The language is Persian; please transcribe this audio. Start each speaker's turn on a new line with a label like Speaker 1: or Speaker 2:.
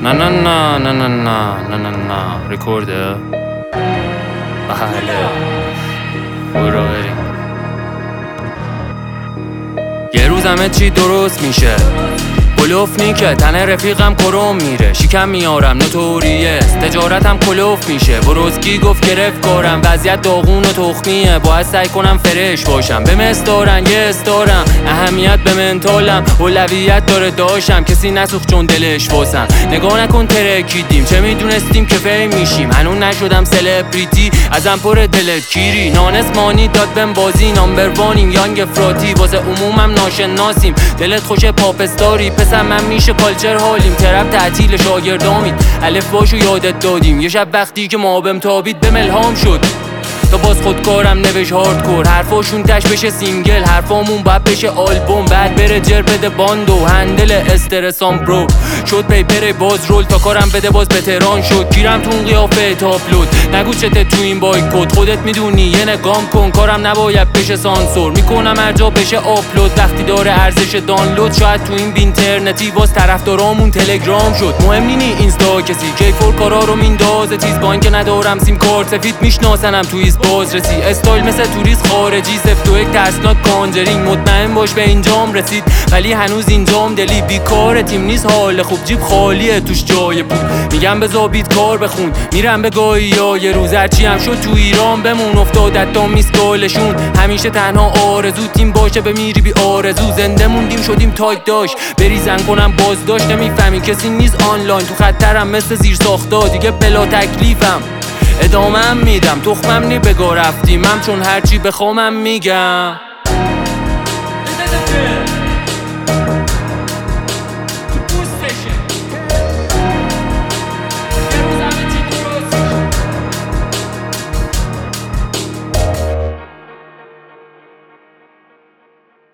Speaker 1: نه نه نه نه نه نه نه نه نه ریکورده. بله برو بریم. یه روز همه چی درست میشه، کلوف نیکه تن رفیقم کرم میره، شیکم میارم نوتوریه، تجارتم کلوف میشه. بروزکی گفت گرفت کارم، وضعیت داغون و تخمیه، باید سعی کنم فرش باشم. به مستارن یه استارم، اهمیت به منتالم، اولویت داره داشتم، کسی نسوخت چون دلش واسم. نگاه نکن ترکیدیم، چه میدونستیم که فیم میشیم، هنون نشدم سلبریتی، ازم پر دلت کیری. نانس مانی داد بهم بازی، نامبر وانیم یانگ افراطی، واسه عمومم ناشناسیم، دلت خوش پاپ استاری. من میشه کالچر حالیم، طرف تعطیل شاگردامید، الف باشو یادت دادیم. یه شب وقتی که ما بهم تابید بهم الهام شد، تا باز خودکارم نوش هاردکور، حرفاشون تش بشه سینگل، حرفامون باید بشه آلبوم، بعد بره جر بده باندو، هندل استرسام برو شد پیپر باز رول، تا کارم بده باز بتران شد، گیرم تو اون قیافه تاپلود. نگو چته تو این بایکوت، خودت میدونی یه نگام کن، کارم نباید بشه سانسور، میکنم هر جا بشه آپلود، وقتی داره ارزش دانلود. شاید تو این اینترنتی باز طرفدارامون تلگرام شد، مهم نی اینستا کسی، کیفور کارا رو میندازه تیز، با اینکه ندارم سیم کارت سفید میشناسنم توی بازرسی، استایل مثل توریست خارجی، سفت و یک ترسناک کانجرینگ، مطمئن باش به اینجام رسید ولی هنوز اینجام دلی، بیکار تیم نیست حال خوب، جیب خالیه توش جای بود، میگم بذار بیت کار بخون، میرم به گاهی یا یه روز هرچی هم شد تو ایران بمون، افتادت تا میسکالشون، همیشه تنها آرزو تیم باشه بمیری بی آرزو، زنده موندیم شدیم تایپ داشت بریزن کنم بازداشت، نمیفهمی کسی نیست آنلاین، تو خطرم مثل زیر ساختا دیگه بلا تکلیفم، ادامم میدم تخمم نی بگا رفتیمم، چون هرچی بخوامم میگم.